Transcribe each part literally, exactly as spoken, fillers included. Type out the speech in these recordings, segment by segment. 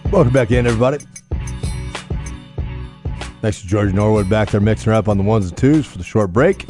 Welcome back in, everybody. Thanks to George Norwood back there mixing her up on the ones and twos for the short break.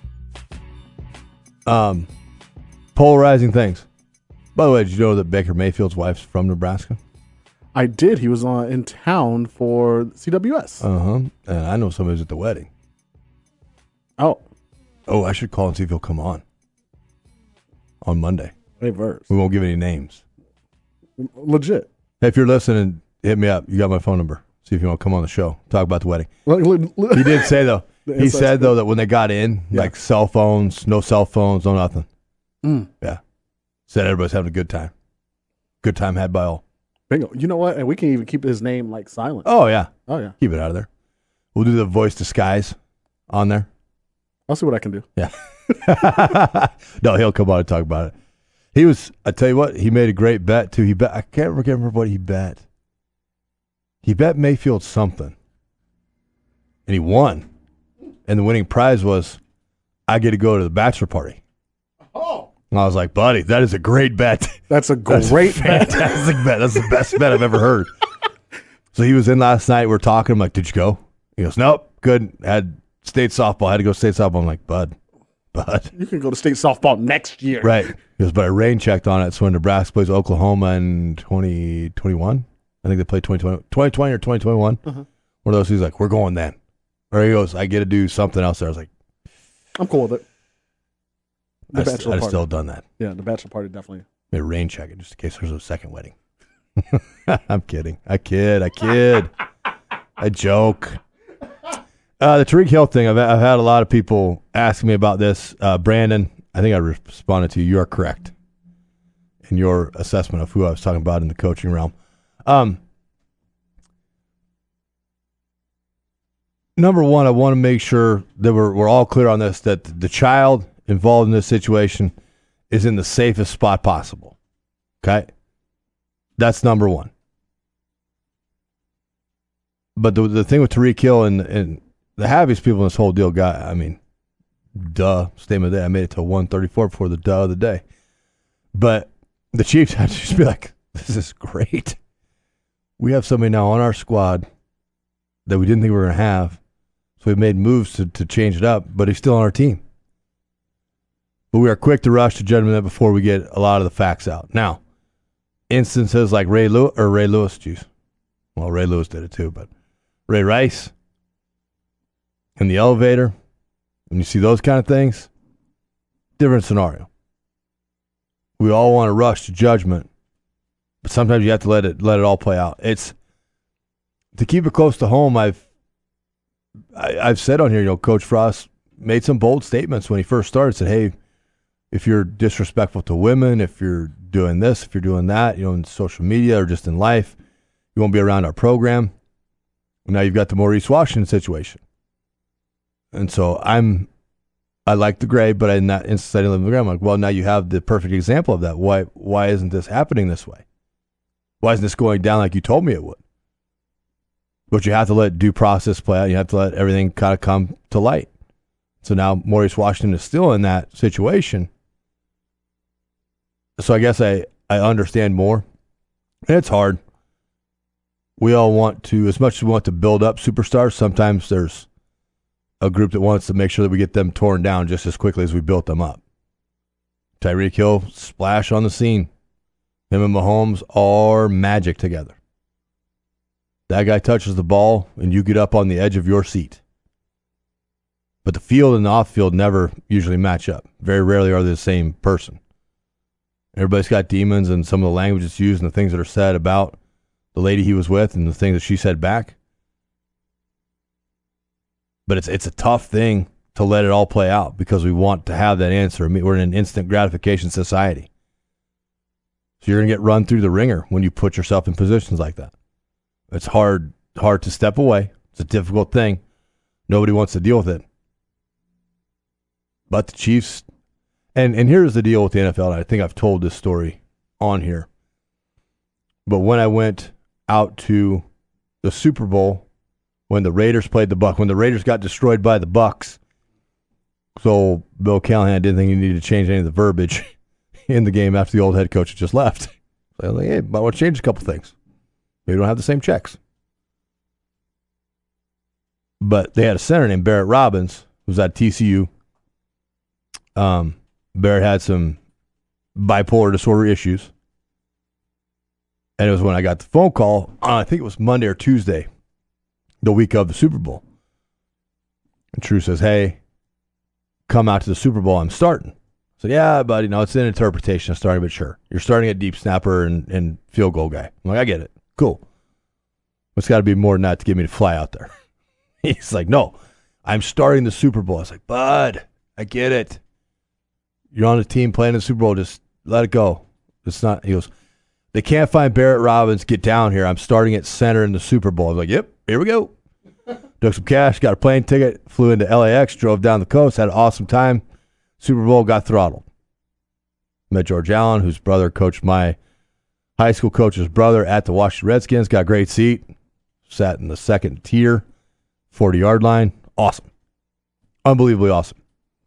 Um, polarizing things. By the way, did you know that Baker Mayfield's wife's from Nebraska? I did. He was on, in town for C W S. Uh-huh. And I know somebody was at the wedding. Oh. Oh, I should call and see if he'll come on. On Monday. Reverse. We won't give any names. Legit. Hey, if you're listening, hit me up. You got my phone number. See if you want to come on the show. Talk about the wedding. Look, look, look. He did say, though. He said, though, that when they got in, Yeah. like cell phones, no cell phones, no nothing. Mm. Yeah. Said everybody's having a good time. Good time had by all. Bingo. You know what? And we can even keep his name like silent. Oh, yeah. Oh, yeah. Keep it out of there. We'll do the voice disguise on there. I'll see what I can do. Yeah. No, he'll come on and talk about it. He was, I tell you what, he made a great bet, too. He bet, I can't remember what he bet. He bet Mayfield something. And he won. And the winning prize was, I get to go to the bachelor party. Oh. And I was like, buddy, that is a great bet. That's a That's great a bet. fantastic bet. That's the best bet I've ever heard. So he was in last night. We were talking. I'm like, did you go? He goes, nope, good. Had state softball. Had to go state softball. I'm like, bud, bud. You can go to state softball next year. Right. He goes, but I rain checked on it. So when Nebraska plays Oklahoma in twenty twenty-one, I think they played twenty twenty, twenty twenty or twenty twenty-one. Uh-huh. One of those, he's like, we're going then. Or he goes, I get to do something else there. I was like, I'm cool with it. The I'd, bachelor st- I'd party. still done that. Yeah, the bachelor party definitely. Made a rain check it just in case there's a second wedding. I'm kidding. I kid. I kid. I joke. Uh, the Tyreek Hill thing, I've, I've had a lot of people asking me about this. Uh, Brandon, I think I responded to you. You are correct in your assessment of who I was talking about in the coaching realm. Um, number one, I want to make sure that we're, we're all clear on this, that the child involved in this situation is in the safest spot possible. Okay? That's number one. But the the thing with Tyreek Hill and, and the happiest people in this whole deal got, I mean, duh, statement of the day. I made it to one thirty-four before the duh of the day. But the Chiefs had to just be like, this is great. We have somebody now on our squad that we didn't think we were going to have. So we made moves to, to change it up, but he's still on our team. But we are quick to rush to judgment before we get a lot of the facts out. Now, instances like Ray Lewis, or Ray Lewis, geez. Well, Ray Lewis did it too, but Ray Rice in the elevator, when you see those kind of things, different scenario. We all want to rush to judgment, but sometimes you have to let it let it all play out. It's to keep it close to home. I've I, I've said on here, you know, Coach Frost made some bold statements when he first started. Said, "Hey, if you're disrespectful to women, if you're doing this, if you're doing that, you know, in social media or just in life, you won't be around our program." Now you've got the Maurice Washington situation. And so I'm, I like the grade, but in that instance, I didn't live in the grade. I'm like, well, now you have the perfect example of that. Why, why isn't this happening this way? Why isn't this going down like you told me it would? But you have to let due process play out. You have to let everything kind of come to light. So now Maurice Washington is still in that situation. So I guess I, I understand more. And it's hard. We all want to, as much as we want to build up superstars, sometimes there's a group that wants to make sure that we get them torn down just as quickly as we built them up. Tyreek Hill, splash on the scene. Him and Mahomes are magic together. That guy touches the ball, and you get up on the edge of your seat. But the field and the off-field never usually match up. Very rarely are they the same person. Everybody's got demons, and some of the language that's used and the things that are said about the lady he was with and the things that she said back. But it's it's a tough thing to let it all play out because we want to have that answer. I mean, we're in an instant gratification society. So you're going to get run through the ringer when you put yourself in positions like that. It's hard hard to step away. It's a difficult thing. Nobody wants to deal with it. But the Chiefs, and, and here's the deal with the N F L, and I think I've told this story on here. But when I went out to the Super Bowl, when the Raiders played the Bucs, when the Raiders got destroyed by the Bucs, so Bill Callahan didn't think he needed to change any of the verbiage in the game after the old head coach had just left. So I was like, hey, I want to change a couple things. They don't have the same checks. But they had a center named Barrett Robbins, who was at T C U. Um, Barrett had some bipolar disorder issues. And it was when I got the phone call, uh, I think it was Monday or Tuesday, the week of the Super Bowl. And True says, hey, come out to the Super Bowl, I'm starting. I said, yeah, buddy, no, it's an interpretation of starting, but sure. You're starting at deep snapper and, and field goal guy. I'm like, I get it. Cool. It's got to be more than that to get me to fly out there. He's like, no, I'm starting the Super Bowl. I was like, bud, I get it. You're on a team playing the Super Bowl. Just let it go. It's not, he goes, they can't find Barrett Robbins. Get down here. I'm starting at center in the Super Bowl. I was like, yep, here we go. Took some cash, got a plane ticket, flew into L A X, drove down the coast, had an awesome time. Super Bowl, got throttled. Met George Allen, whose brother coached my high school coach's brother at the Washington Redskins. Got a great seat. Sat in the second tier, forty-yard line. Awesome. Unbelievably awesome.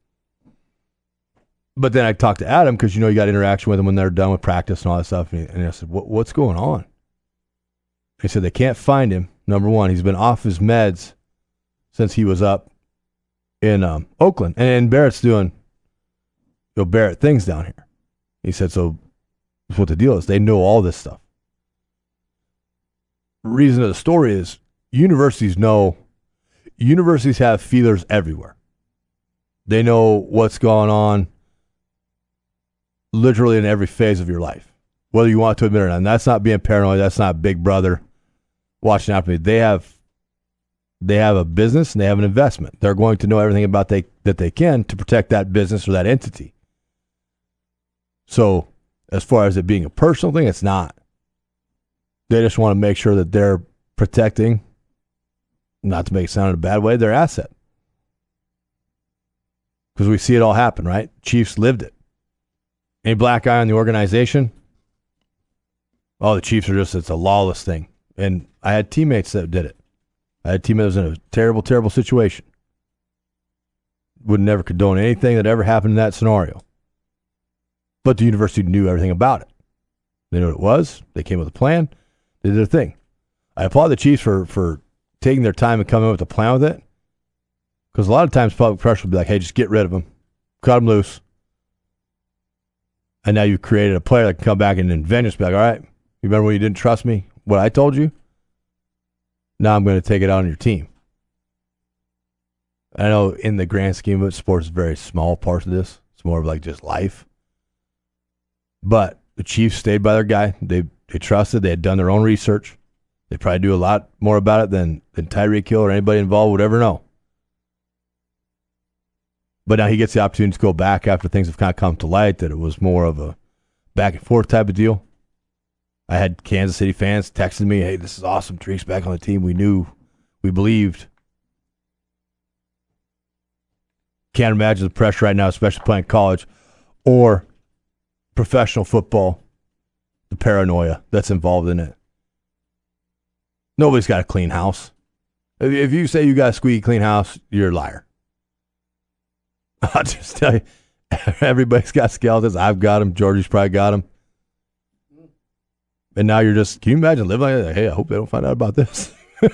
But then I talked to Adam because, you know, you got interaction with them when they're done with practice and all that stuff. And, he, and I said, what, what's going on? He said they can't find him. Number one, he's been off his meds since he was up in um, Oakland. And, and Barrett's doing you know, Barrett things down here. He said, so that's what the deal is. They know all this stuff. Reason of the story is universities know, universities have feelers everywhere. They know what's going on literally in every phase of your life, whether you want to admit it or not. And that's not being paranoid. That's not Big Brother watching out for me. They have, they have a business and they have an investment. They're going to know everything about they that they can to protect that business or that entity. So as far as it being a personal thing, it's not. They just want to make sure that they're protecting, not to make it sound in a bad way, their asset. Because we see it all happen, right? Chiefs lived it. Any black guy in the organization? Oh, the Chiefs are just, it's a lawless thing. And I had teammates that did it. I had teammates in a terrible, terrible situation. Would never condone anything that ever happened in that scenario. But the university knew everything about it. They knew what it was. They came with a plan. They did their thing. I applaud the Chiefs for, for taking their time and coming up with a plan with it. Because a lot of times public pressure will be like, hey, just get rid of him. Cut him loose. And now you've created a player that can come back and then vengeance be like, all right, you remember when you didn't trust me? What I told you? Now I'm going to take it out on your team. I know in the grand scheme of it, sports is a very small part of this. It's more of like just life. But the Chiefs stayed by their guy. They they trusted. They had done their own research. They probably do a lot more about it than, than Tyreek Hill or anybody involved would ever know. But now he gets the opportunity to go back after things have kind of come to light that it was more of a back and forth type of deal. I had Kansas City fans texting me, hey, this is awesome. Tareek's back on the team. We knew, we believed. Can't imagine the pressure right now, especially playing college or professional football, the paranoia that's involved in it. Nobody's got a clean house. If you say you got a squeaky clean house, you're a liar. I'll just tell you, everybody's got skeletons. I've got them. Georgie's probably got them. And now you're just, can you imagine living like that? Hey, I hope they don't find out about this.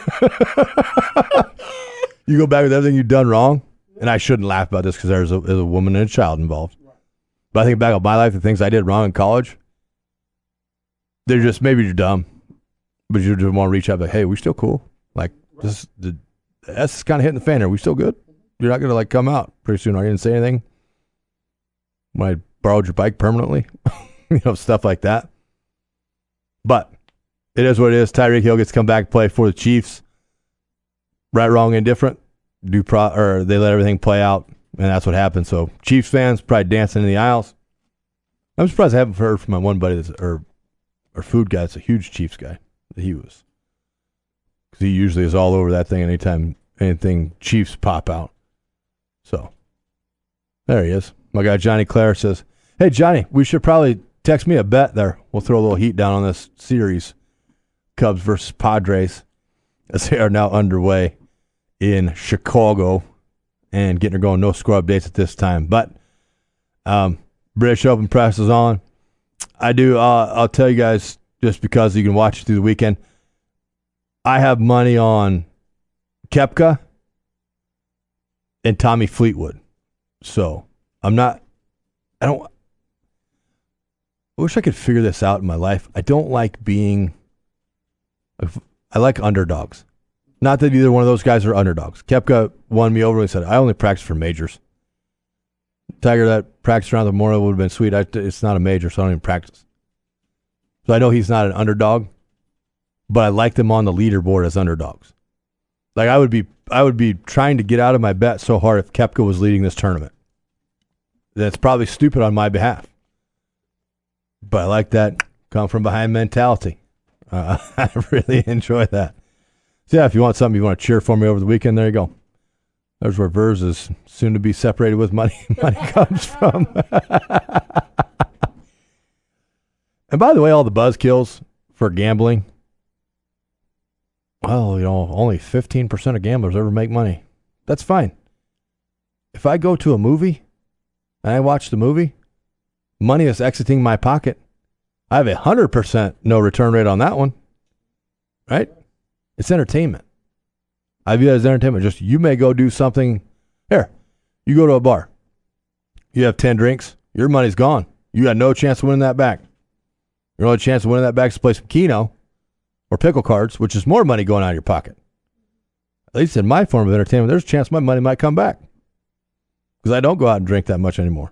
You go back with everything you've done wrong. And I shouldn't laugh about this because there's a, there's a woman and a child involved. But I think back on my life, the things I did wrong in college, they're just, maybe you're dumb, but you just want to reach out like, hey, we still cool? Like, this, the S is kind of hitting the fan here. We still good? You're not going to like come out pretty soon. Are you going to say anything? When I borrowed your bike permanently? You know, stuff like that. But it is what it is. Tyreek Hill gets to come back and play for the Chiefs. Right, wrong, indifferent. Do pro or they let everything play out, and that's what happened. So Chiefs fans probably dancing in the aisles. I'm surprised I haven't heard from my one buddy that's or or food guy that's a huge Chiefs guy. He was. Because he usually is all over that thing anytime anything Chiefs pop out. So, there he is. My guy Johnny Clare says, hey, Johnny, we should probably text me a bet there. We'll throw a little heat down on this series, Cubs versus Padres, as they are now underway in Chicago and getting her going. No score updates at this time. But um, British Open press is on. I do, uh, I'll tell you guys, just because you can watch it through the weekend, I have money on Koepka and Tommy Fleetwood. So I'm not, I don't, I wish I could figure this out in my life. I don't like being, I like underdogs. Not that either one of those guys are underdogs. Koepka won me over and said, I only practice for majors. Tiger, that practice around the Memorial would have been sweet. I, it's not a major, so I don't even practice. So I know he's not an underdog, but I like them on the leaderboard as underdogs. Like I would be, I would be trying to get out of my bet so hard if Koepka was leading this tournament. That's probably stupid on my behalf. But I like that come from behind mentality. Uh, I really enjoy that. So yeah, if you want something you want to cheer for me over the weekend, there you go. There's where Vers is soon to be separated with money money comes from. And by the way, all the buzzkills for gambling, well, you know, only fifteen percent of gamblers ever make money. That's fine. If I go to a movie and I watch the movie, money is exiting my pocket. I have a one hundred percent no return rate on that one. Right? It's entertainment. I view it as entertainment. Just you may go do something. Here, you go to a bar. You have ten drinks. Your money's gone. You got no chance of winning that back. Your only chance of winning that back is to play some Keno or pickle cards, which is more money going out of your pocket. At least in my form of entertainment, there's a chance my money might come back because I don't go out and drink that much anymore.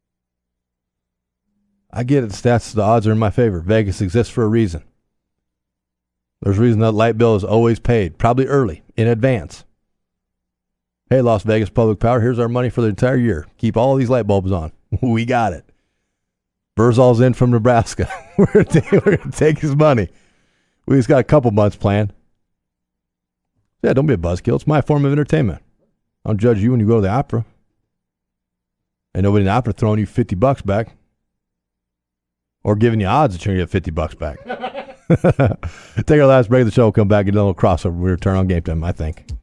I get it. The stats, the odds are in my favor. Vegas exists for a reason. There's a reason that light bill is always paid, probably early, in advance. Hey, Las Vegas Public Power, here's our money for the entire year. Keep all these light bulbs on. We got it. Burzall's in from Nebraska. We're going to take his money. We just got a couple months planned. Yeah, don't be a buzzkill. It's my form of entertainment. I don't judge you when you go to the opera. Ain't nobody in the opera throwing you fifty bucks back. Or giving you odds that you're going to get fifty bucks back. Take our last break of the show. We'll come back and do a little crossover. We return on Game Time, I think.